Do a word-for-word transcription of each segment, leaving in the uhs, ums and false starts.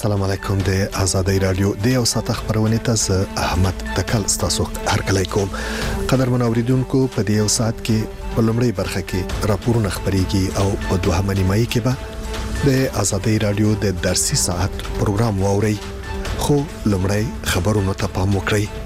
السلام علیکم د آزادۍ رادیو د یو ساعت خبرونه تاسو احمد تکل تاسو هرکلی کوم. قدرمن اوریدونکو په دې یو ساعت کې په لومړی برخه کې راپورونه خبريږي او په دوهمه نیمایي کې به د آزادۍ رادیو د درسي ساعت پروګرام واوري. خو لومړی خبرونه ته پام وکړئ.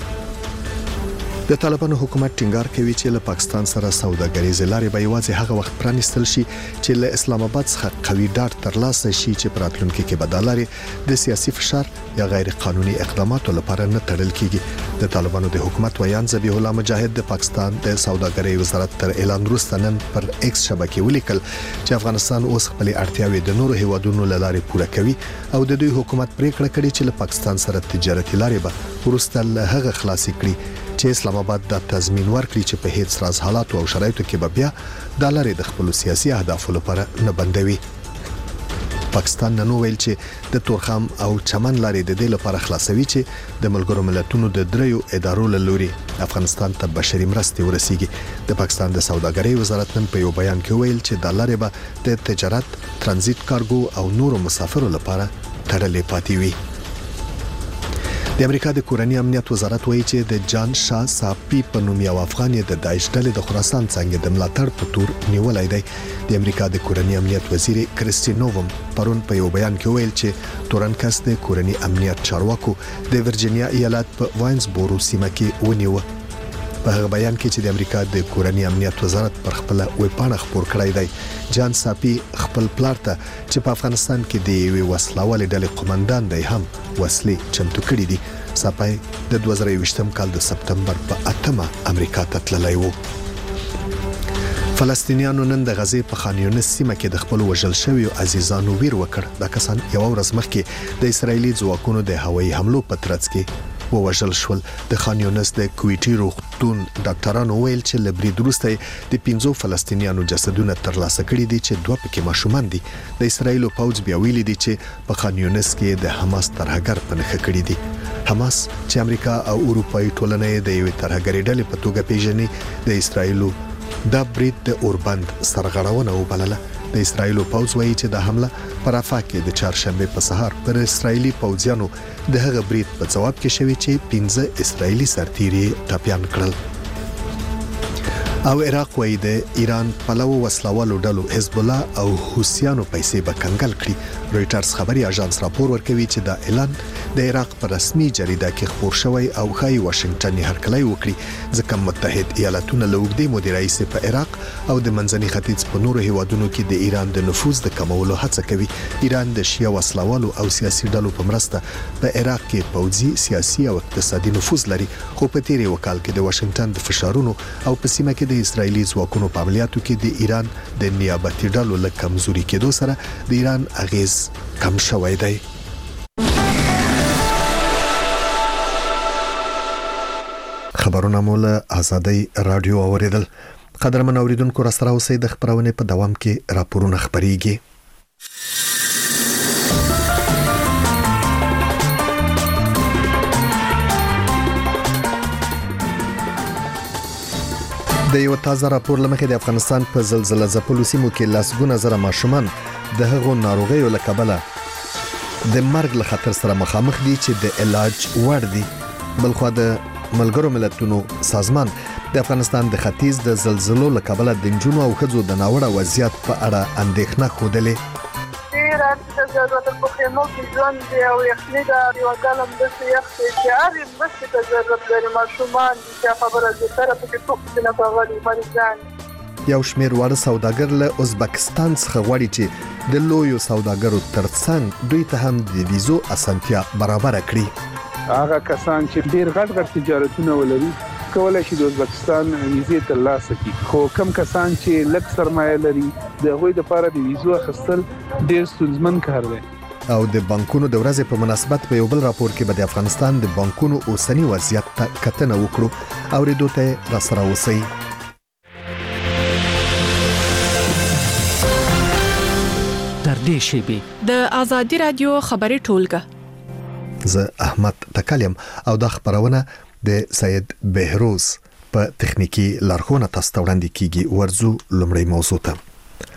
د طالبانو حکومت ټینګار کوي چې له پاکستان سره سوداګریزې لارې به یوازې هغه وخت پرانیستل شي چې له اسلام آباد څخه قوي ډاډ ترلاسه شي چې په راتلونکي کې به د لارې د سیاسي فشار یا غیر قانوني اقداماتو لپاره نه تړل کیږي. د طالبانو د حکومت ویان ذبیح الله مجاهد د پاکستان د سوداګرۍ وزارت تر اعلان وروسته نن پر ایکس شبکې ولیکل چې افغانستان اوس خپل اړتیاوې د نورو هیوادونو له لارې پوره کوي او د دوی حکومت پریکړه کړې چې له پاکستان سره تجارتي لارې به وروسته له هغه خلاصې کړي چې اسلام آباد د تضمین ورکړي چې په هیڅ راز حالات او شرایطو کې به بیا د لارې د خپل سیاسي اهدافو لپاره نه بندوي. پاکستان نن ویل چې د تورخم او چمن لارې د دې لپاره خلاصوي چې د ملګرو ملتونو د دریو ادارو له لوري افغانستان ته بشري مرستې ورسیږي. د پاکستان د سوداګرۍ وزارت نن په یو بیان کې ویل چې د لارې به د تجارت، ترانزیت کارګو او نورو مسافرو لپاره تړلې پاتې وي. د امریکا د کورنی امنیت وزارت وایي چې د جان شاه ساپی په نوم یو افغان د داعش ډلې د خراسان څنګه د ملاتړ په تور نیولای دی. د امریکا د کورنی امنیت وزیر کریسټي نووم پرون په یو بیان کې ویل چې تورنکس د کورنی امنیت چارواکو د ورجینیا ایالت په واینزبورو سیمه کې ونیو. په هغه بیان کې چې د امریکا د کورنی امنیت وزارت پر خپل ویب پاڼه خبر کړی دی، جان ساپی خپل پلار ته چې په افغانستان کې د یوې وسلوالې ډلې قومندان دی هم وسلې چمتو کړې دي. ساپی د دوه زره یوویشتم کال د سپتمبر په اتمه امریکا ته تللی و. فلسطینیانو نن د غزې په خان یونس سیمه کې د خپل وژل شویو عزیزانو ویر وکړ. دا کسان یو ورځ مخکې د اسرایلی ځواکونو د هوایي حملو په ترڅ کې ووژل شول. د خان یونس د کویټي روغتون ډاکټرانو ویل چې له برید وروسته د پنځو فلسطینیانو جسدونه ترلاسه کړي دي چې دوه پکې ماشومان دي. د اسرایلو پوځ بیا ویلي دي چې په خان یونس کې د حماس ترهګر په نښه کړي دي. حماس چې امریکا او اروپایي ټولنې د یوې ترهګرۍ ډلې په توګه پیژني، د اسرایلو د برید د اوربند سرغړونه وبلله. د اسرایلو پوځ وایي چې د حمله پر رفح کې د چهارشنبه په سهار پر اسرایلی پوځیانو د هغه برید په جواب کې شوی چې پنځه اسرایلی سرتیري ټپيان کړل. او عراق وایي د ایران پلو وسلوالو ډلو حزب الله او حوثیانو پیسې به کنګل کړي. رويټرز خبري اژانس راپور ورکوي چې دا اعلان د عراق په رسمي جریده کې خبر شوی او ښایي واشنگټن یې هرکلی وکړي ځکه متحد ایالاتونه له اوږدې مودې راهیسې په عراق او د منځني ختیځ په نورو هیوادونو کې د ایران د نفوذ د کمولو هڅه کوي. ایران د شیعه وسلوالو او سیاسي ډلو په مرسته په عراق کې پوځي، سیاسي او اقتصادي نفوذ لري، خو په تیرې وکال کې د واشنگټن د فشارونو او په سیمه کې د اسرایلی ځواکونو په عملیاتو کې د ایران د نیابتي ډلو له کمزوري کېدو سره د ایران اغیز کم شوی دی. خبرونه مول آزادۍ رادیو اوریدل. قدرمن اوریدونکو را سره اوسئ. د خبرونه په دوام کې راپورونه خبريږي. د یو تازه راپور لمخې د افغانستان په زلزلہ ځپلو سیمو کې لاسګونه زره ماشومان د هغو ناروغیو له کبله د مرګ له خطر سره مخامخ دي چې د علاج وړ دي. بلخو د ملګرو ملتونو سازمان د افغانستان د ختیځ د زلزلو له کبله د نجونو او ښځو د ناوړه وضعیت په اړه اندېښنه ښودلې. د ضرورت په خیمو کې ژوند دی او یخني دا یو کلم د یخ چې هرې مرستې ته ضرورت لري. ماشومان دي چې خبره دې سره پکې ټوپ نه کوي مریضان. یو شمېر واړه سوداګر له ازبکستان څخه غواړي چې د لویو سوداګرو ترڅنګ دوی ته هم د ویزو اسانتیا برابر کړي. هغه کسان چې ډېر غټ غټ تجارتونه ولري کولای شي د ازبکستان ویزې ترلاسه کړي، خو کم کسان چې لږ سرمایه لري د هغوی لپاره د ویزو اخیستل ډېر ستونزمن کار دی. او د بانکونو د ورځې په مناسبت په یو بل راپور کې به د افغانستان د بانکونو اوسنی وضعیت ته کتنه وکړو. اوریدو ته را سره اوسئ. در دې شیبې د آزادۍ رادیو خبري ټولګه زه احمد تکلم او د خبرونه د سید بهروز په تخنیکی لارښوونه تاسو ته وړاندې کیږي. ورزو لمړی موضوع ته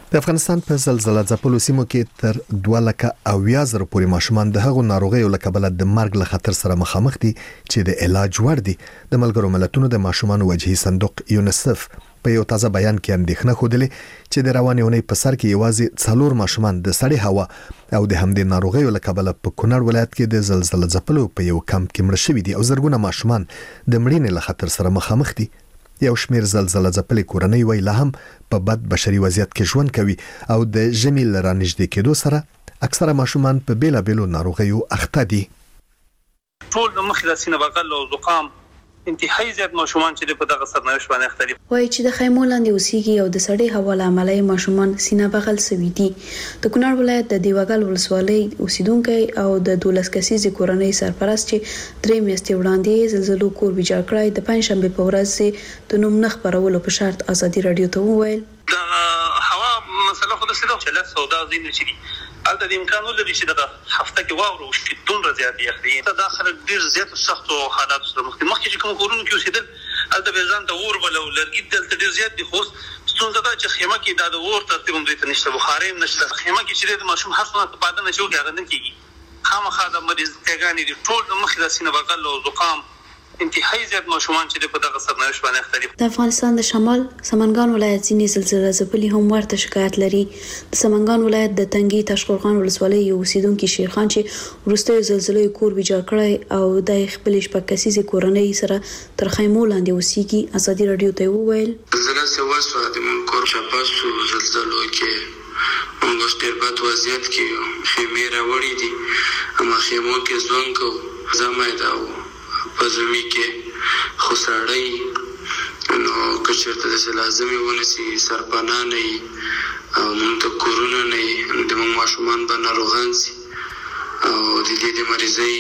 د افغانستان په زلزلہ ځپلو سیمو کې تر دوه لکه اویا زره پورې ماشومان د هغو ناروغیو له کبله د مرګ له خطر سره مخامخ دي چې د علاج وړ دي. د ملګرو ملتونو د ماشومان وجهي صندوق یونیسف په یو تازه بیان کې اندېښنه خوده چې د روانې اونۍ په سر کې یوازې څلور ماشومان د سړې هوا او د همدې ناروغیو له کبله په کونړ ولایت کې د زلزلہ ځپلو په یو کمپ کې مړه شوي دي او زرګونه ماشومان د مړینې له خطر سره مخامخ دي. یو شمیر زلزلہ ځپلې کورنۍ وای لا هم په بد بشري وضعیت کې ژوند کوي او د ژمي له رانږدې کېدو سره اکثره ماشومان په بیلابېلو ناروغیو اخته دي. ټول د مخې د سینه بغل او زکام انتهایی زیات ماشومان چې په دغه سرنوشت باندې اخته دي. وایي چې د خیمو لاندې اوسېږي او د سړې هوا له امله ماشومان سینه بغل سوي دي. د کونړ ولایت د دیوګل ولسوالۍ اوسیدونکو او د دولس کسیزې کورنۍ سرپرست چې درې میاشتې وړاندې زلزلو کور ویجاړ کړی د پنځشنبه په ورځ د نوم نه خپرولو په شرط ازادي رادیو ته وویل د هوا مسله خو د سیده چې له سودا زین چي البته د امکان ولري چې د هفته کې واورو شي دومره زیات یخني ته داخله ډیر زیات سخت او حالات سره مخ مخ چې کوم کورونو کې اوسېدل البته به ځان ته اور بل او لرګي دلته ډیر زیات دي خو ستونزه دا چې خیمه کې د اور ترتیب هم دوی ته نشته بخاري هم نشته خیمه کې چې د ماشوم حسنه په پاده نشو کې هغه نه کیږي خامخا د مریض کېګانی دي ټول د مخ د سینه بغل او زکام انتهایی زیات ماشومان چې په دغه سرنوشت باندې اخته دي. د افغانستان د شمال سمنګان ولایت ځینې زلزلہ ځپلي هم ورته شکایت لري. د سمنګان ولایت د تنګي تاشقرغان ولسوالۍ یو اوسیدونکو شیرخان چې وروسته زلزلې کور ویجاړ کړی او د خپل شپږ کسیزې کورنۍ سره تر خیمو لاندې اوسېږي ازادي رادیو ته وویل زلزلہ سواسو د من کور چاپاسو زلزلو کې موږ ډېر بد وضعیت کې خیمه راوړې دي اما خیمو کې ځوان کو زمای دا په زمي کې خساړی نو کچرته د لازمي ونسي سرپانا نه او موږ ته کورونه نه د موږ ماشومان باندې ناروغان سي او د دې د مریضۍ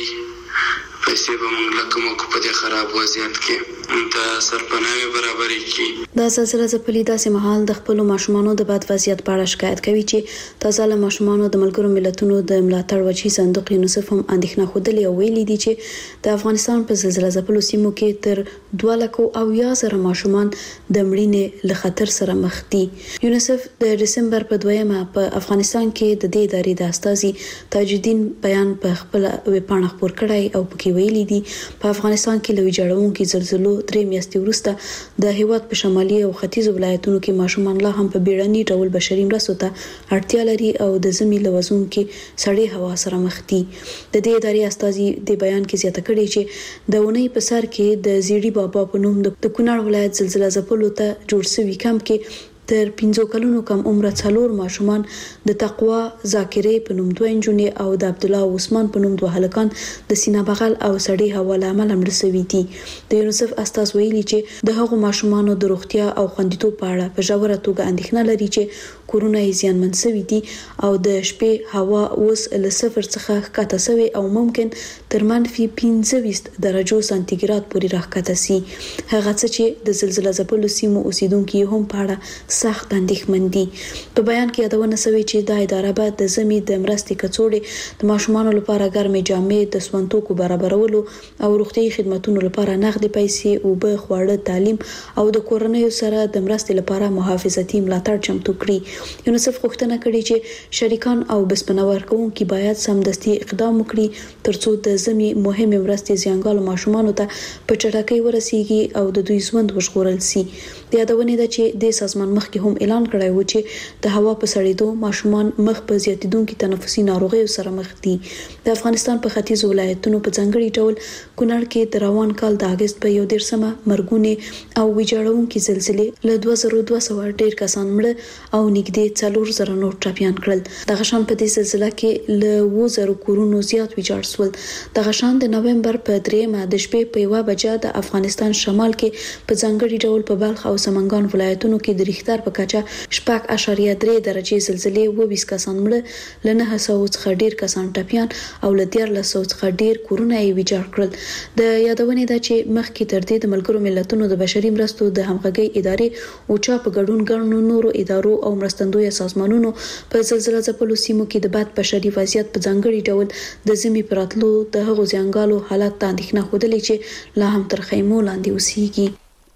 پیسې به موږ لکه موږ په دې خراب وضعیت کې د سرپناوي برابرې کی. د زلزلہ ځپلي داسې مهال د خپل ماشومانو د بد وضعیت په اړه شکایت کوي چې تازه له ماشومانو د ملګرو ملتونو د ملاتړ وجهي صندوق یونیسف هم اندېښنه خوده او ویلي دي چې د افغانستان په زلزلہ ځپلو سیمو کې تر دوه لکه او یا زره ماشومان د مړینې له خطر سره مخ دي. یونیسف د دسمبر په دویمه په افغانستان کې د دې ادارې د استازي تاج الدین بیان په خپل ویبپاڼه خپور کړی او پکې ویلي دي په افغانستان کې له ویجاړونکو زلزلو درې میاشتې وروسته د هیواد په شمالي او ختیځ ولایتونو کې ماشومان لا هم په بیړني ډول بشري مرستو ته اړتیا لري او د زمي لوزون کې سړې هوا سره مخ دي. د دې ادارې استازي د بیان کې زیاته کړې چې د اونۍ په سر کې د زیړی بابا په نوم د کونړ ولایت زلزلہ ځپلو ته جوړ شوی کمپ کې تر پنځو کلونو کم عمره څلور ماشومان د تقوا ذاکرې په نوم دوه انجونې او د عبد الله عثمان په نوم دوه هلکان د سینه بغل او سړې هوا له امله مړه شوي دي. د یونیسف استاذ ویلي چې د هغو ماشومانو د روغتیا او خوندیتوب په اړه په ژوره توګه اندېښنه لري چې کورونه یې زیانمن شوي دي او د شپې هوا اوس له صفر څخه ښکته شوې او ممکن تر منفي پنځه ویشت درجو سانتیګراد پورې راښکته شي. هغه څه چې د زلزلہ ځپلو سیمو اوسیدونکو هم په اړه سخت اندېښمن دي. په بیان کې یادونه شوې چې د اداره به د زمي د مرستې کڅوړې د ماشومانو لپاره ګرمې جامې د سونتوکو برابرولو او روغتيایي خدماتو لپاره نغدي پیسې او به خواړه تعلیم او د کورنیو سره د مرستې لپاره محافظتي ملاتړ چمتو کړي. یونیسف غوښتنه کړې چې شریکان او بسپنور کوونکي باید سمدستي اقدام وکړي ترڅو د زمي مهمه مرستې زیانګالو ماشومانو ته په چټکۍ ورسیږي او د دوی ژوند وژغورل شي. د یادونه ده چې د سازمان مخکې هم اعلان کړی و چې د هوا په سړېدو ماشومان مخ په زیاتیدونکو تنفسي ناروغیو سره مخ دي. د افغانستان په ختیځ ولایتونو په ځانګړي ډول کونړ کې د روان کال د اگست په یو دیرشمه مرګونه او ویجاړونکو زلزلې له دوه زره دوه سوه ډیر کسان مړه او نږدې څلور زره نور ټپيان کړل. د غشان په دې زلزلې کې له اووه زره کورونو زیات ویجاړ شول. د غشان د نومبر په دریمه د شپې په یوه بجه د افغانستان شمال کې په ځانګړي ډول په بلخ او سمنګان ولایتونو کې د ریختر په کچه شپږ اعشاریه درې درجې زلزلې اووه ویشت کسان مړه له نهه سوه څخه ډیر کسان ټپيان او له دیارلس سوه څخه ډیر کورونه یې ویجاړ کړل. د یادونه ده چې مخکې تر دې د ملګرو ملتونو د بشري مرستو د همغږي ادارې او چا په ګډون ګڼو نورو ادارو او مرستندوی سازمانونو په زلزلہ ځپلو سیمو کې د بد بشري وضعیت په ځانګړي ډول د زمي پراتلو د هغو زیانګالو حالت ته اندېښنه خوده چې لا هم تر خیمو لاندې اوسېږي.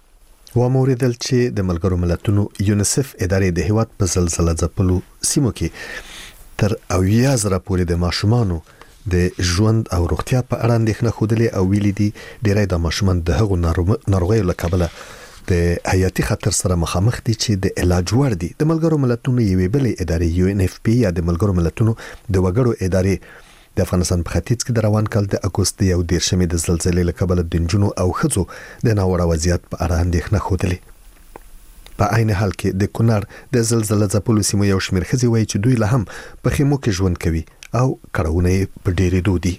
و موریدل چې د ملګرو ملتونو یونیسف ادارې د هیواد په زلزلہ ځپلو سیمو کې تر اویا زره پورې د ماشومانو د ژوند او روغتیا په اړه اندېښنه خوده او ویلي دي ډیری د ماشومان د هغو ناروغیو له کبله د حیاتي خطر سره مخامخ دي چې د علاج وړ دي. د ملګرو ملتونو یوې بلې ادارې یو ان اف پی یا د ملګرو ملتونو د وګړو ادارې د افغانستان په ختیځ کې د روان کال د اګوست یو دیرشمې د زلزلې له کبله د نجونو او ښځو د ناوړه وضعیت په اړه اندېښنه خوده. په عین حال کې د کونړ د زلزلې ځپلو سیمو یو شمېر ښځې وایي چې دوی له هم په خیمو کې ژوند کوي او کړهونه په ډېرې دودي.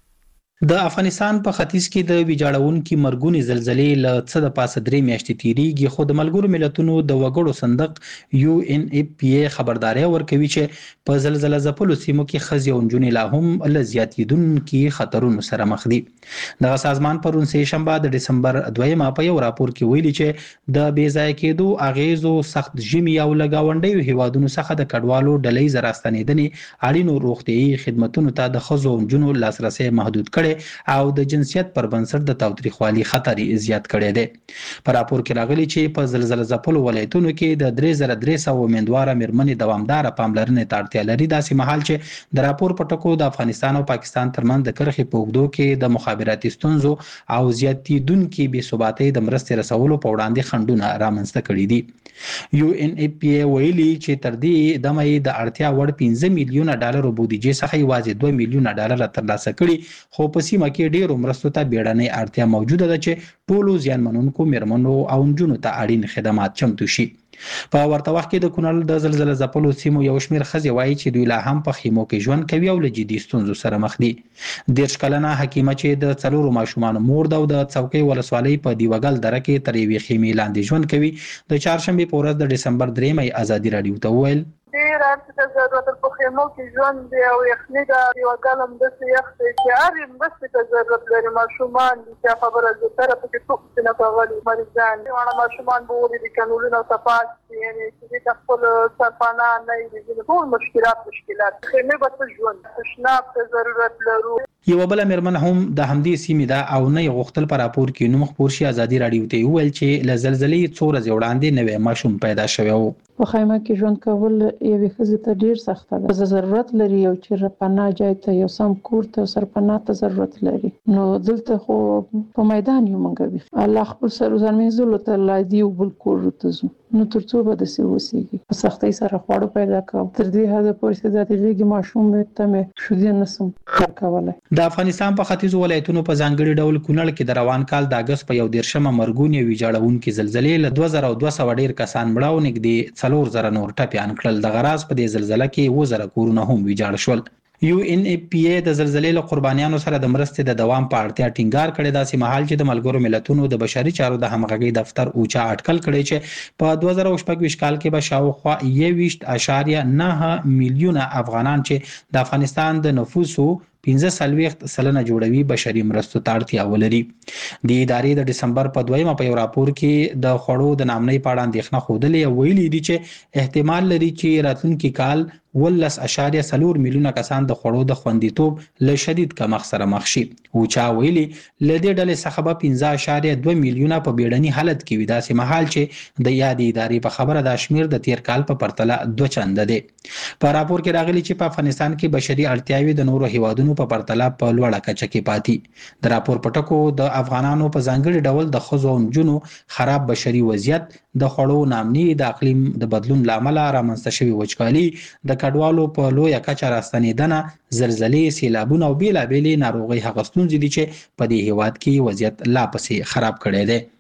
د افغانستان په ختیځ کې د ویجاړونکو مرګونی زلزلې له څه د پاسه درې میاشتې تیریږي، خو د ملګرو ملتونو د وګړو صندوق یو ان اف پی خبرداري ورکوي چې په زلزلہ ځپلو سیمو کې ښځې او نجونې لا هم له زیاتېدونکو خطرونو سره مخ دي. دغه سازمان پرون سه شنبه د دسمبر دویمه په یو راپور کې ویلي چې د بې ځای کېدو اغیزو سخت ژمي او لګاونډیو هیوادونو څخه د کډوالو ډلې زراستنېدنې اړینو روغتيایي خدماتو ته د ښځو او نجونو لاسرسي محدود کړي او د جنسیت پر بنسټ د تاوتریخوالي خطر زیات کړي دي. په راپور کې راغلي چې په زلزلہ ځپلو ولایتونو کې د درې زره درې سوه امیندواره مېرمنې دوامداره پاملرنې ته اړتیا لري. داسې مهال چې د راپور په ټکو د افغانستان او پاکستان ترمنځ د کرښې په اوږدو کې د مخابراتي ستونزو او زیاتېدونکې بې ثباتۍ د مرستې رسولو په وړاندې خنډونه رامنځته کړي دي. یو ان اف پی ویلي چې تر دې دمه د اړتیا وړ پنځه میلیونه ډالر بودیجې څخه یوازې دوه میلیونه ډالر ترلاسه کړي، خو په سیمه کې ډیرو مرستو ته بیړنۍ اړتیا موجوده ده چې ټولو زیانمنونکو مېرمنو او نجونو ته اړین خدمات چمتو شي. په ورته وخت کې د کونړ د زلزلہ ځپلو سیمو یو شمېر ښځې وایي چې دوی لا هم په خیمو کې ژوند کوي او له جدي ستونزو سره مخ دي. دېرش کلنه حکیمه چې د څلورو ماشومانو مور ده او د څوکۍ ولسوالۍ په دیوګل دره کې تر یوې خیمې لاندې ژوند کوي، د چهارشنبې په ورځ د ډسمبر درېیمې ازادي راډیو ته وویل ډېر اړتیا ضرورت په خیمو کې ژوند دی او یخني ده، یو ګلم داسې یخ دی چې هر مرستې ته ضرورت لري. ماشومان دي چې خبره زیاتره پکې څوک نه کوي، مریضان دي، واړه ماشومان به ولې د کانولونو صفات یعنې چې د خپل سرپناه نه وي، ټول مشکلات مشکلات خیمې به ژوند تشناب ته ضرورت لرو. یو بل مېرمن هم د همدې سیمې ده او نه غوښتل په راپور کې نوم خپور شي. ازادي راډیو ته ویل چې له زلزلې څو ورځې وړاندې نوې ماشوم پیدا شوی و. په خیمه کې ژوند کول یوې ښځې ته ډیر سخت ده. ضرورت لري یو چې پناه ځای ته یو سم کور ته سرپناه ته ضرورت لري. نو دلته خو په میدان یو منګوي الله خپل سر زمینځلو ته لادي او بل کور ته زو نو ترڅو به د سیوسیږي په سختۍ سره خواړه پیدا کوم تر دې حد پورې چې د دې ماشوم ته مې شو دي نسم کولای. د افغانستان په ختیځو ولایتونو په ځانګړي ډول کونړ کې د روان کال د اگست په یو دیرشمه مرګونی ویجاړونکې زلزلې له دوه زره دوه سوه ډیر کسان مړه او نږدې څلور زره نور ټپیان کړل. د غراز په دې زلزلې کې اووه زره کورونه هم ویجاړ شول. یو ان اف پی د زلزلې له قربانیانو سره د مرستې د دوام په اړتیا ټینګار کړی. داسې مهال چې د ملګرو ملتونو د بشري چارو د همغږۍ دفتر اوچا اټکل کړی چې په دوه زره شپږ ویشت کال کې به شاوخوا یو ویشت اعشاریه نه میلیونه افغانان چې د افغانستان د نفوسو پنځه څلوېښت سلنه جوړوي بشري مرستو ته اړتیا ولري. د ادارې د دسمبر په دویمه په یو راپور کې د خوړو د نامنۍ په اړه اندېښنه ښودلې او ویلي دي چې احتمال لري چې راتلونکي کال ولس اشاریه څلور میلیونه کسان د خوړو د خوندیتوب له شدید کمښت سره مخ شي. اوچا ویلي له دې ډلې څخه به پنځه اشاریه دوه میلیونه په بیړني حالت کې وي. داسې مهال چې د یادې ادارې په خبره دا شمیر د تیر کال په پرتله دوه چنده دی. په راپور کې راغلي چې په افغانستان کې بشري اړتیاوې د نورو هیوادونو په پرتله په لوړه کچه کې پاتې. د راپور په ټکو د افغانانو په ځانګړي ډول د ښځو او نجونو خراب بشري وضعیت، د خوړو نامني، د اقلیم د بدلون لامل رامنځته شوی وچکالي، د کډوالو په لویه کچه راستنېدنه، زلزلې، سیلابونه او بیلابېلې ناروغۍ هغه ستونزې دي چې په دې هیواد کې وضعیت لا پسې خراب کړی دی.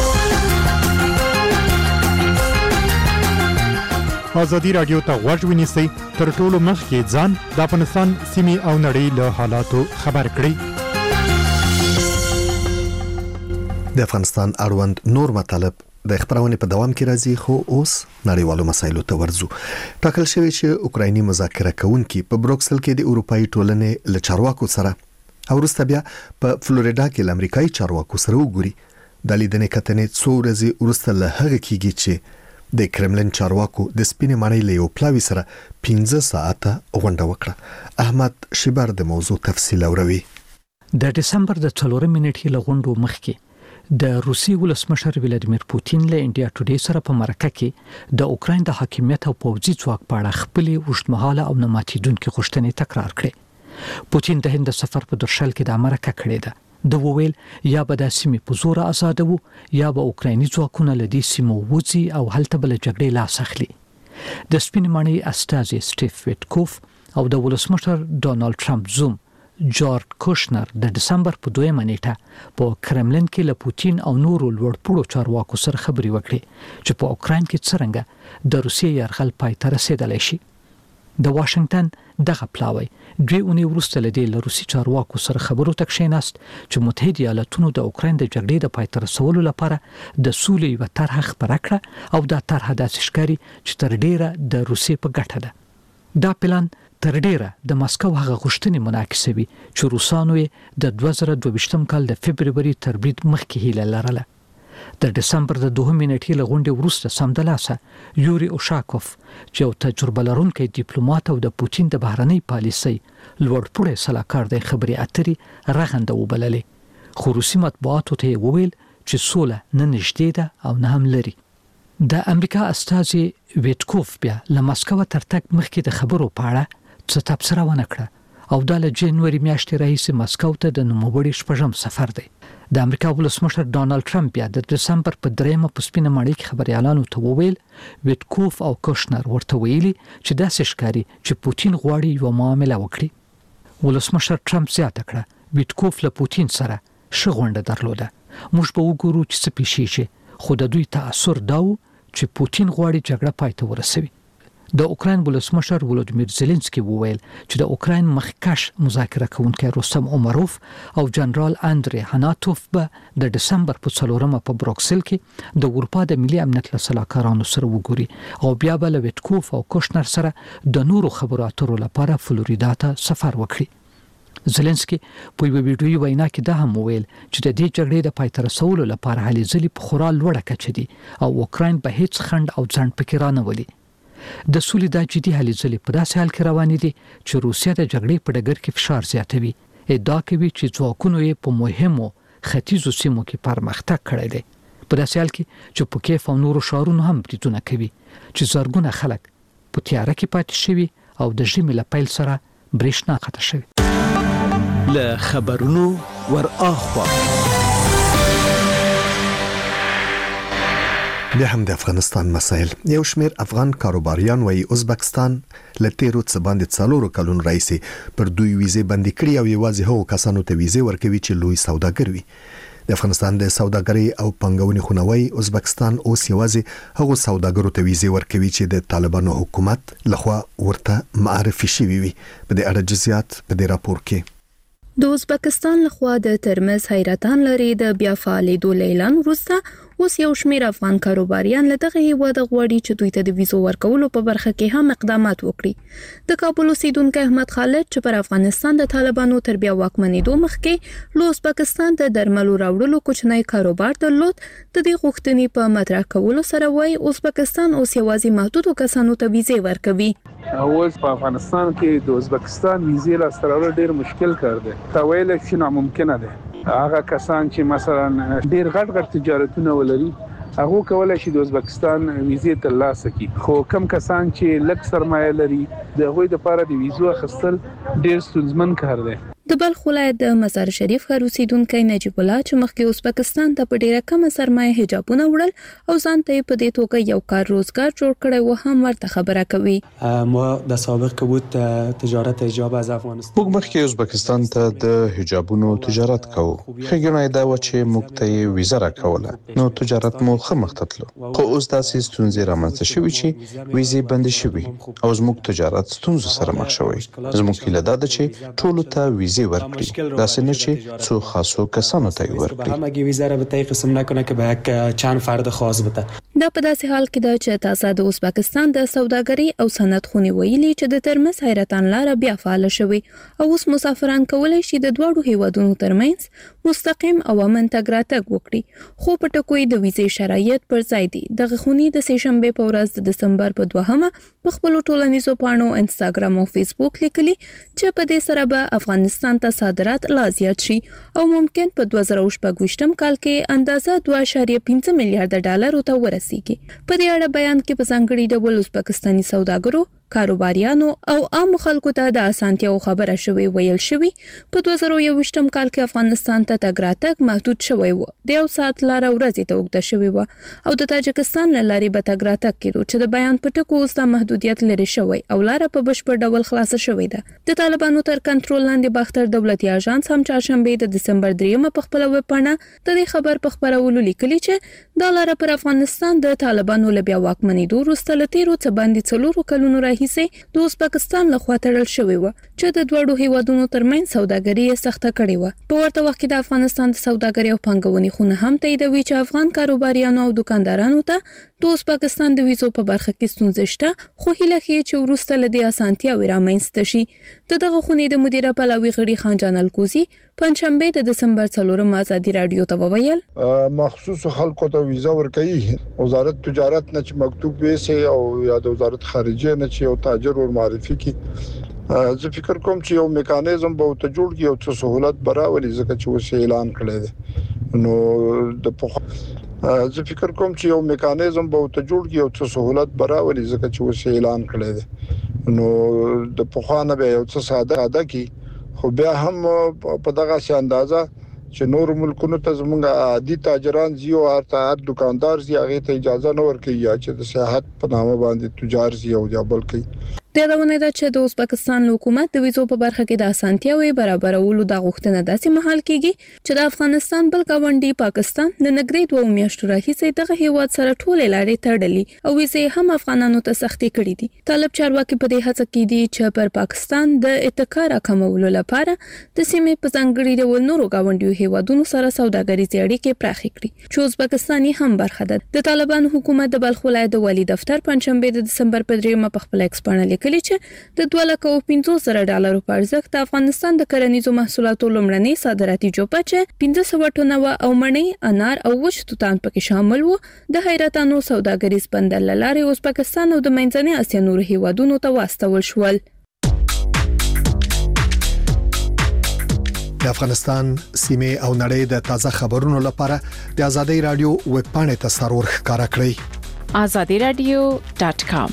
ازادي راډیو ته غوږ ونیسئ، تر ټولو مخکې ځان د افغانستان سیمې او نړۍ له حالاتو خبر کړئ. د افغانستان اړوند نور مطالب د خبرونه په دوام کې راځي، خو اوس نړیوالو مسایلو ته ورځو. ټاکل شوی چې اوکرایني مذاکره کوونکي په بروکسل کې د اروپאי ټولنې له چارواکو سره او وروسته بیا په فلوریدا کې له امریکایي چارواکو سره وګوري. د لیدنې کتنې څو ورځې وروسته له هغه کېږي چې د کرملن چارواکو د سپینې ماڼۍ له یو پلاوي سره پنځه ساعته غونډه وکړه. احمد شیبر د موضوع تفصیل اوروي. د دسمبر د څلورم نیټې له غونډو مخکې د روسي ولسمشر ولادیمیر پوتین له انډیا ټوډے سره په مرکه کې د اوکراین د حاکمیت او پوځي ځواک په اړه خپل اوږدمهاله او نه ماتیدونکې غوښتنې تکرار کړې. پوتین د هند سفر په درشل کې د مرکه کړې ده. د وویل یا به د سیمې په زور آزاد وو یا به اوکرایني ځواکونه له دې سیمو وځي او هلته بل جګړې لاس اخلي. د سپین ماڼۍ استازي سټیف ویټکوف او د ولسمشر ډونالد ټرمپ زوم جورج کوشنر د دسمبر په دویمه نیټه په کرملین کې له پوتین او نورو لوړپوړو چارواکو سره خبرې وکړې چې په اوکراین کې څرنګه د روسیې یرغل پای ته رسیدلی شي. د واشنگټن دغه پلاوی دوی اونۍ وروسته له دې له روسي چارواکو سره خبرو ته کښېناست چې متحده ایالاتونو د اوکراین د جګړې د پای ته رسولو لپاره د سولې یوه طرحه خپره کړه او دا طرحه داسې ښکاري چې تر ډیره د روسیې په ګټه ده. دا پلان تر ډیره د مسکو هغه غوښتنې منعکسوي چې روسانو یې د دوه زره دوه کال د فبروري تر برید مخکې هیله لرله. د دسمبر د دوهمې نیټې له غونډې وروسته سمدلاسه یوري اوشاکوف چې یو تجربه لرونکی ډیپلوماټ او د پوتین د بهرنۍ پالیسۍ لوړپوړی سلاکار دی خبرې اترې رغنده وبللې. خو روسي مطبوعاتو ته یې وویل چې سوله نه نږدې ده او نه هم لري. د امریکا استازي ویټکوف بیا له مسکو تر تګ مخکې د خبرو په اړه څه تبصره ونه کړه او د جنوري میاشتې راهیسې مسکو ته د نوموړي شپږم سفر دی. د امریکا ولسمشر ډونالد ټرمپ بیا د دسمبر په دریمه په سپینه ماڼۍ کې خبريالانو ته وویل ویټکوف او کوشنر ورته ویلي چې داسې ښکاري چې پوتین غواړي یو معامله وکړي. ولسمشر ټرمپ زیاته کړه ویټکوف له پوتین سره ښه غونډه درلوده. موږ به وګورو چې څه پیښیږي خو د دوی تاثر دا و چې پوتین غواړي جګړه پای ته ورسوي. د اوکراین ولسمشر ولودیمیر زيلنسکي وویل چې د اوکراین مخکښ مذاکره کوونکی روستم اومروف او جنرال اندری هاناتوف به د دسمبر په څلورمه په بروکسل کې د اروپا د ملي امنیت له سلاکارانو سره وګوري او بیا به له ویټکوف او کوشنر سره د نورو خبرو اترو لپاره فلوریدا ته سفر وکړي. زيلنسکي په یو ویډیوي وینا کې دا هم وویل چې د دې جګړې د پای ته رسولو لپاره هلې ځلې په خورا لوړه کچه دي او اوکراین به هیڅ خنډ او ځنډ پکې رانه ولي. د سولې د جدي هلې ځلې په داسې حال کې روانې دي چې روسیا د جګړې په ډګر کې فشار زیاتوي. ادعا کوي چې ځواکونو یې په مهمو ختیځو سیمو کې پرمختګ کړی دی. په داسې حال کې چې په کیف او نورو ښارونو هم بریدونه کوي چې زرګونه خلک په تیاره کې پاتې شوي او د ژمي له پیل سره برېښنا قطع شوي. له خبرونو ور اخوا بیا هم د افغانستان مسایل. یو شمیر افغان کاروباریان وایي ازبکستان له تیرو څه باندې څلورو کلونو راځي پر دوی ویزه بندي کړې او یوازې هغو کسانو ته ویزه ورکوي چې لوی سوداګر وي. د افغانستان د سوداګرۍ او پنګونې خونوي ازبکستان اوس یوازې هغو سوداګرو ته ویزه ورکوي چې د طالبانو حکومت لخوا ورته معرفي شوي وي. په دې اړه جزئیات په دې راپور کې. د ازبکستان لخوا د ترمز حیرتان لري د بیا فعالیدو اعلان وروسته اوس یو شمیر افغان کاروباریان له دغه هیواد غواړي چې دوی ته د ویزو ورکولو په برخه کې هم اقدامات وکړي. د کابل اوسیدونکو احمد خالد چې پر افغانستان د طالبانو تر بیا واکمنېدو مخکې له ازبکستان د درملو راوړلو کوچنی کاروبار درلود، د دې غوښتنې په مطرح کولو سره وایي ازبکستان اوس یوازې محدودو کسانو ته ویزې ورکوي. اوس په افغانستان کې د ازبکستان ویزې لاسته راوړل ډیر مشکل کار دی. تا ویل چې ناممکن دی. هغه کسان چې مثلا ډیر غټ غټ تجارتونه ولري هغه کولای شي د ازبکستان ویزې ترلاسه کړي، خو کم کسان چې لږ سرمایه لري د هغوی لپاره د ویزو اخیستل ډیر ستونزمن کار دی. د بلخ ولایت د مزار شریف ښار اوسیدونکی نجیب الله چې مخکې ازبکستان ته په ډیره کمه سرمایه حجابونه وړل او ځان ته په دې توګه یو کار روزګار جوړ کړی و هم ورته خبره کوي. ما د سابق که بود تجارت حجاب از افغانستان موږ مخکې ازبکستان ته د حجابونو تجارت کوو. ښه دا و چې موږ ته ویزه راکوله نو تجارت مو ښه مخ ته تلو، خو اوس داسې ستونزې رامنځته شوي چې ویزې بندې شوي او زموږ تجارت ستونزو سره مخ شوی. زموږ هیله دا ده چې ټولو ته ویزې ورکړي، داسې نه چې څو خاصو کسانو ته ورکړي. همه ویزه را به طی قسم نکنه که به یک چند فرد خاص بده. دا په داسې حال کې ده چې تازه د ازبکستان د سوداګرۍ او صنعت خونې ویلي چې د ترمز حیرتان لاره بیا فعال شوې او اوس مسافران کولای شي د دواړو هیوادونو ترمنځ مستقیم او امن تګ راتګ وکړي، خو په ټکوي د ویزې شرایط پر ځای دي. دغه خونې د سې شنبې په ورځ د دسمبر په دوهمه په خپل ټولنیزو پاڼو انستګرام او فیسبوک لیکلي چې په دې سره به افغانستان افغانستان ته صادرات لا زیات شي او ممکن په دوه زره شپږ کال کې اندازه دوه اعشاریه پنځه میلیارډ ډالر ته ورسیږي. په دې اړه بیان کې په ځانګړي ډول اوس پاکستاني سوداګرو، کاروباریانو او عام خلکو ته د اسانتیاو خبره شوی ویل شوی. په دوه زره یوویشتم کال کې افغانستان ته تګ راتګ محدود شوی و. د یو ساعت لار ورځې ته اوږده شوی و او د تاجکستان له لارې به تګ راتګ کېدو چې د بیان په ټکو اوس د محدودیت لري شوی او لار په بشپړ ډول خلاصه شوی ده. د طالبانو تر کنټرول لاندې باختر دولتي اژانس هم چهارشنبه د دسمبر دریمه په خپل ویب پاڼه د دې خبر په خبرولو لیکلي چې د لار پر افغانستان د طالبانو له بیا واکمنېدو وروسته له تیرو څه باندې څلورو کلونو راهیسې د ازبکستان لخوا تړل شوی و چې د دوړو هیوادونو ترمنځ سوداګري سخته کړې و. په ورته وخت کې د افغانستان د سوداګري او پانګونې خونه هم تاییدوي چې افغان کاروباریانو او دکاندارانو ته د ازبکستان د ویزو په برخه کې ستونزې شته، خو هیله کوي چې وروسته له دې اسانتیاوې رامنځته شي. د دغه خونې د مدیره پلاوي غړي خان جان الکوزي پنځشنبه د دسمبر څلورم ازادي رادیو ته وویل مخصوص خلکو ته ویزا ورکړي وزارت تجارت نه چې مکتوب ویسي او یا د وزارت خارجه نه چې یو تاجر ور معرفي کی. زه فکر کوم چې یو میکانیزم به ته جوړ کی او څه سہولت براولي ځکه چې وسه اعلان کړی دی. نو د پخ زه فکر کوم چې یو میکانیزم به ته جوړ کی او څه سہولت براولي ځکه چې وسه اعلان کړی دی. نو د پخوانه به یو څه ساده ساده کی خو بیا هم په دغه شي اندازه چې نور ملکونو ته زمونږ عادي تاجران زیو هر دکاندار زی هغه ته اجازه نه ورکوي یا چې د سیاحت په نامه باندې تجار زی او یا بلکې د دونه د چې د ازبکستان حکومت د ویزو په برخه کې د اسانتیاوي برابرولو د غوښتنه داسې مهال کېږي چې د افغانستان بل گاونډي پاکستان د نګري دوه میاشتو راهیسې دغه هیواد سره ټول لارې تړلې او ویزې هم افغانانو ته سختي کړې دي. طالب چارواکي په دې هڅه کې دي چې پر پاکستان د اتکا راکمولو لپاره د سیمې په ځانګړي ډول نورو گاونډیو هیوادونو سره سوداګریزي اړیکې پراخې کړي چې ازبکستان هم برخه ده. د طالبان حکومت د بلخ ولایت د والي دفتر پنځشنبه د دسمبر په دریمه په خپل ایکس باندې لیکلي چې د دوه لک او پنځوس زره ډالرو په ارزښت د افغانستان د کرنیزو محصولاتو لومړنۍ صادراتي جوپه چې پنځه سوه ټنه او مڼې، انار او وچ توتان پکې شامل وو د حیرتانو سوداګریز بندر له لارې ازبکستان او د منځنۍ اسیا نورو هیوادونو ته واستول شول. د افغانستان سیمه او نړۍ د تازه خبرونو لپاره د آزادۍ رادیو ویب پاڼې ته سرور ښکارا کړئ آزادی رادیو ډاٹ کام.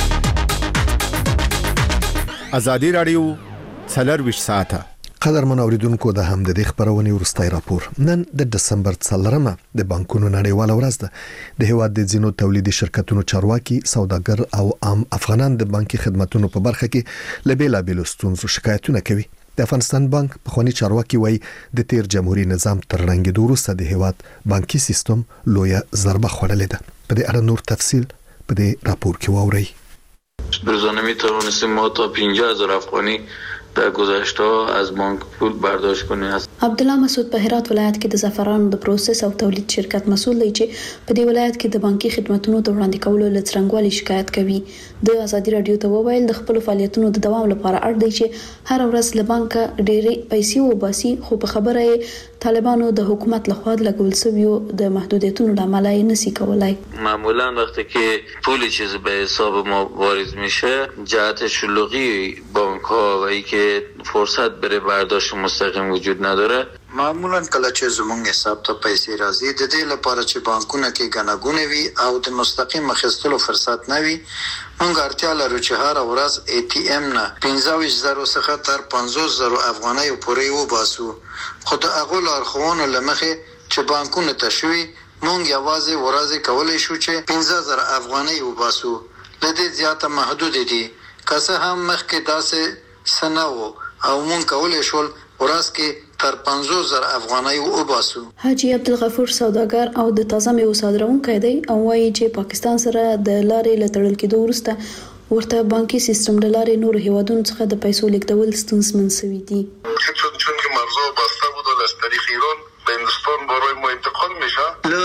آزادی رادیو څلرویشت ساعته. قدرمن اوریدونکو د هم د دې خبرونې ورستای راپور. نن د دسمبر څلورمه د بانکونو نړیواله ورځ ده. د هیواد د ځینو تولیدي شرکتونو چارواکي، سوداګر او عام افغانان د بانکي خدماتو په برخه کې لبیلا بیل ستونزو شکایتونه کوي. د افغانستان بانک په خوني چارواکي وای د تیر جمهوریت نظام تر رنګېدو وروسته د هیواد بانکي سیستم لویه ضربه خوړلې ده. په دې اړه نور تفصیل په دې راپور کې واورئ. روزانه میتوانستیم ما تا پنجاه هزار افغانی در گذشته از بانک پول برداشت کنیم. عبدالله مسعود په هرات ولایت کې د زعفرانو د پروسس او تولید شرکت مسؤل دی چې په دې ولایت کې د بانکي خدماتو د وړاندې کولو لڅرنګوالي شکایت کوي. د آزادي رادیو ته وویل د خپل فعالیتونو د دوام لپاره اړ دی چې هر ورځ له بانکه ډېرې پیسې وباسي، خو په خبره یې طالبانو د حکومت لخوا لګول شویو د محدودیتونو لامل یې نسی کولای. معمولا وقتی که پول چیز به حساب ما وارد میشه جهت شلوغی بانک ها و ای که فرصت بره برداشت مستقیم وجود نداره. معمولا کله چې زمونږ حساب ته پیسې راځي د دې لپاره چې بانکونه کې غناګونه وي او د مستقیم اخیستلو فرصت نه وي، موږ اړتیا لرو چې هر ورځ ای ټي ایم نه پنځه ویشت زره څخه تر پنځوس زره افغانۍ پورې وباسو. خو د هغو لارښوونو له مخې چې بانکونه ته شوي موږ یوازې ورځې کولی شو چې پنځه زره افغانۍ وباسو. له دې زیاته محدود دي. که څه هم مخکې داسې څه نه و او موږ کولی شول ورځ کې تر پنځوس زره افغانۍ وباسو. حاجی عبدالغفور سوداګر او د تازه میوو صادرونکی دی او وایي چې پاکستان سره د لارې له تړل کېدو وروسته ورته بانکي سیستم له لارې نورو هیوادونو څخه د پیسو لیږدول ستونزمن شوي دي. چون که مرزها بسته بود و از طریق ایران به هندوستان برای ما انتقال میشه. له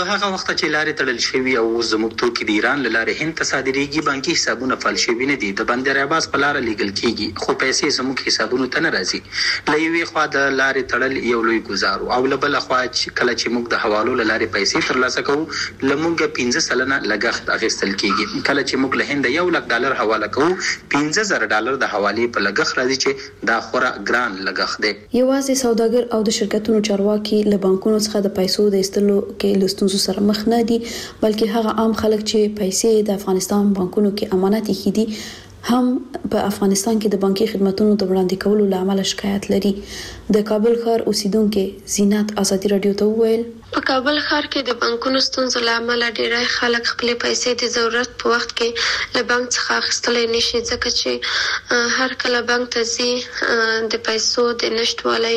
هغه وخت چې لارې تړل شوی او زموږ توکي د ایران لاره هند ته صادریږي بانکي حسابونه فعال شوي نه دي د بندر عباس په لار لیږل کیږي خو پیسې زموږ حسابونو ته نه راځي له یوې خوا د لارې تړل یو لوی ګزار او له بل خوا کله چې موږ د حوالو لارې پیسې ترلاسه کوو لمونږ پنځه سلنه لګښت اخیستل کیږي کله چې موږ له هند یو لک ډالر حواله کوو پنځه زره ډالر د حوالې په لګښت راځي چې دا خورا ګران لګښت دی یوازې سوداګر او د شرکتونو چارواکي له بانکونو څخه د پیسو د ایستلو کې لستونزو سره مخ نه دي بلکې هغه عام خلک چې پیسې د افغانستان بانکونو کې امانت یې دي هم په افغانستان کې د بانکي خدماتو د وړاندې کولو لامل شکایت لري د کابل ښار اوسیدونکو زینت ازادي رادیو ته وویل په کابل ښار کې د بانکونو ستونزو لامل ډېری خلک خپل پیسې د ضرورت په وخت کې له بانک څخه اخیستلای نشي ځکه چې هر کله بانک ته ځي د پیسو د نشټوالي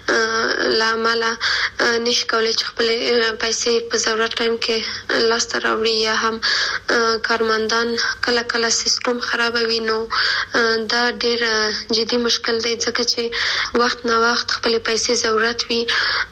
لامل نشي کولای چې خپل پیسې په ضرورت ټایم کې لاس ته راوړي یا هم کارمندان کله کله سیستم خرابوي نو دا ډېر جدي مشکل دی ځکه چې وخت نه وخت خپل پیسې ضرورت وي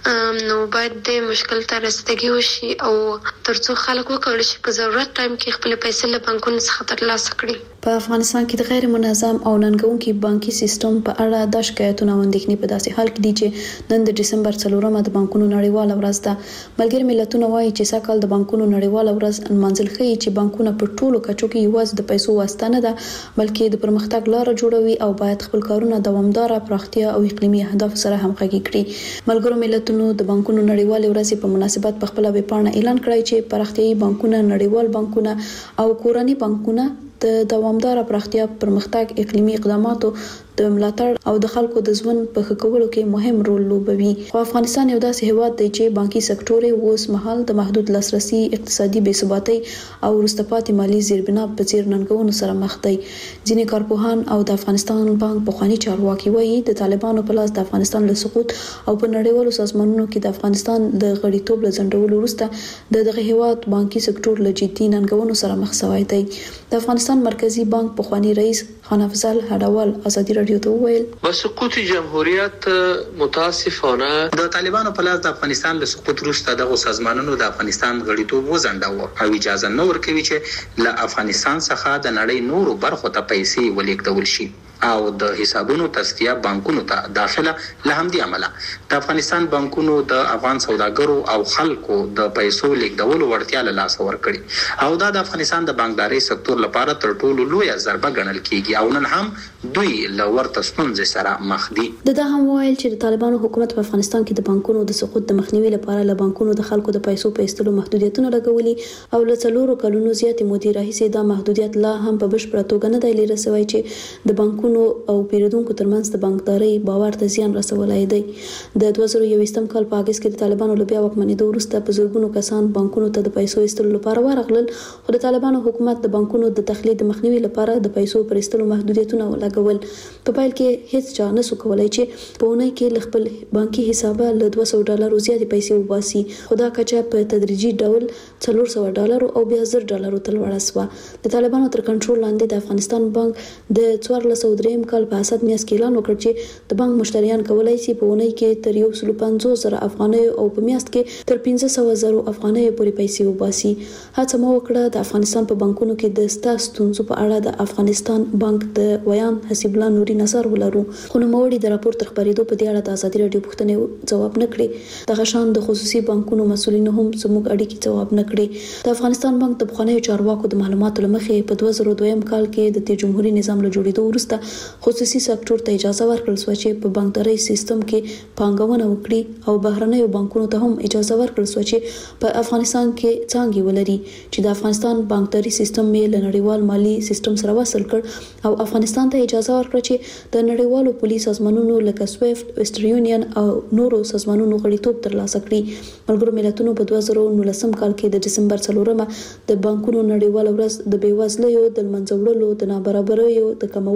نو باید د مشکل ته رسیدګي وشي او ترڅو خلک وکولای شي په ضرورت ټایم کې خپل پیسې له بانکونو څخه ترلاسه کړي په افغانستان کې د غیر منظم او ننګونکي بانکي سیستم په اړه د شکایتونو او اندېښنې په داسې حال کې دي چې نن د دسمبر څلورمه د بانکونو نړیواله ورځ ده ملګري ملتونه وایي چې سږکال د بانکونو نړیواله ورځ منځل ښیي چې بانکونه په ټولو کچو کې یوازې د پیسو واسطه نه ده بلکې د پرمختګ لار جوړوي او باید خپل کارونه دوامداره پراختیا او اقلیمي اهداف سره همغږي کړي ملګرو ملتونو د بانکونو نړیواله ورځ په مناسبت په خپل ویب پاڼه اعلان کړی چې پراختیايي بانکونه نړیوال بانکونه او کورني بانکونه د دوامداره پراختیا پرمختګ اقلیمي اقداماتو د ملاتړ او د خلکو د ژوند په ښه کولو کې مهم رول لوبوي خو افغانستان یو داسې هیواد دی چې بانکي سکتور یې اوس مهال د محدود لاسرسي اقتصادي بې ثباتۍ او وروسته پاتې مالي زیربنا په څیر ننګونو سره مخ دی ځینې کارپوهان او د افغانستان بانک پخوانی چارواکي وایي د طالبانو په لاس د افغانستان له سقوط او په نړیوالو سازمانونو کې د افغانستان د غړیتوب له ځنډولو وروسته د دغه هیواد بانکي سکتور له جدي ننګونو سره مخ شوی دی د افغانستان مرکزی بانک پخوانی رئیس خان افضل هډوال ازادي رادیو ته وویل با سقوط جمهوریت متاسفانه د طالبانو په لاس د افغانستان له سقوط وروسته دغه سازمانونو د افغانستان غړیتوب وځنډاوه او اجازه نه ورکوي چې له افغانستان څخه د نړۍ نورو برخو ته پیسې ولیږدول شي او د حسابونو تصفیه بانکونو ته داخله له همدې عمله د افغانستان بانکونو د افغان سوداګرو او خلکو د پیسو لیږدولو وړتیا له لاسه ورکړي او دا د افغانستان د بانکداري سکتور لپاره تر ټولو لویه ضربه ګڼل کیږي او نن هم دوی له ورته ستونزې سره مخ دي د دا هم ویل چې د طالبانو حکومت په افغانستان کې د بانکونو د سقوط د مخنیوي لپاره له بانکونو د خلکو د پیسو په ایستلو محدودیتونه لګولي او له څلورو کلونو زیاتې مودې راهیسې دا محدودیت لا هم په بشپړه توګه نه دی لري سوی چې د بانکونو او پیرودونکو ترمنځ د بانکداري باور ته زیان رسولای دی د دوه زره یوویشتم کال په اگست کې د طالبانو له بیا واکمنېدو وروسته په زرګونو کسان بانکونو ته د پیسو ایستلو لپاره ورغلل خو د طالبانو حکومت د بانکونو د تخلید مخنیوي لپاره د پیسو پر ایستلو محدودیتونه ولګول په پیل کې هیڅ چا نه سو کولای چې په اونۍ کې خپل بانکي حساب له دوه سوه ډالرو زیاتې پیسې وباسي خو دا کچه په تدریجي ډول څلور سوه ډالرو او بیا زر ډالرو ته لوړه شوه د طالبانو تر کنټرول لاندې د افغانستان بانک د څوارلس سوه دریم کال په اساس میاشت کې اعلان وکړ چې د بانک مشتریان کولای شي په اونۍ کې تر یو سل پنځوس زره افغانۍ او په میاشت کې تر پنځه سوه زره افغانۍ پورې پیسې وباسي هڅه مو وکړه د افغانستان په بانکونو کې د ستا ستونزو په اړه د افغانستان بانک د ویان حسیب الله نوري نظر ولرو خو نوموړي د راپور تر خبرېدو په دې اړه د ازادي رادیو پوښتنې ځواب نه کړي دغه شان د خصوصي بانکونو مسؤلینو هم زموږ اړیکې ځواب نه کړي د افغانستان بانک د پخوانیو چارواکو د معلوماتو لمخې په دوه زره دویم کال کې د جمهوریت نظام له جوړېدو وروسته خصوصي سکتور ته اجازه ورکړل شو چې په بانکداري سیستم کې پانګونه وکړي او بهرنیو بانکونو ته هم اجازه ورکړل شو چې په افغانستان کې څنګه ولري چې د افغانستان بانکداري سیستم یې له نړیوال مالی سیستم سره وصل کړ او افغانستان ته اجازه ورکړه چې د نړیوالو پولیس سازمانونو لکه سویفت ویسټرن یونین او نورو سازمانونو غړیتوب ترلاسه کړي ملګرو ملتونو په دوه زره نولسم کال کې د دسمبر څلورمه د بانکونو نړیواله ورځ د بېوزلۍ د منځ وړلو د نابرابریو د کمولو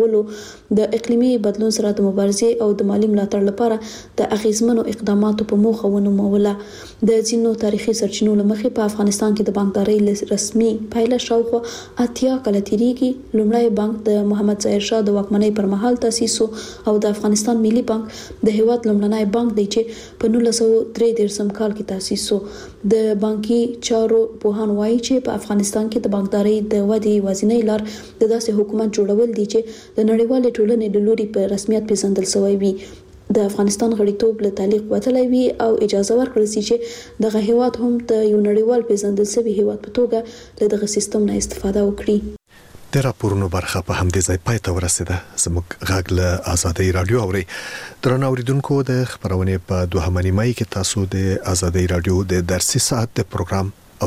د اقلیمي بدلون سره د مبارزې او د مالی ملاتړ لپاره د اغیزمنو اقداماتو په موخه ونوموله. د ځینو تاریخي سرچینو لمخې په افغانستان کې د بانکدارۍ رسمي پایله شاوخوا اتیا کاله تیریږي. لومړی بانک د محمد ظاهر شاه د واکمنۍ پر مهال تاسیس او د افغانستان ملي بانک د هیواد لومړنی بانک دی چې په نولس سوه درې دیرشم کال کې تاسیس شو. د بانکي چارو پوهان وایي چې په افغانستان کې د بانکدارۍ د ودې یوازینۍ لار د داسې حکومت جوړول دي چې د نړیوالې ټولنې له لوري په رسمیت پیژندل شوی وي، د افغانستان غړیتوب له تعلیق وتلی وي او اجازه ورکړل شي چې دغه هیواد هم د یو نړیوال پیژندل شوی هیواد په توګه له دغه سیستم نه استفاده وکړي. د راپورونو برخه په همدې ځای پای ته ورسیده. زموږ غږ له آزادۍ رادیو اوري. درنو اوریدونکو، د خبرونې په دوهمه نیمه کې تاسو د آزادۍ رادیو د درسي ساعت د پروګرام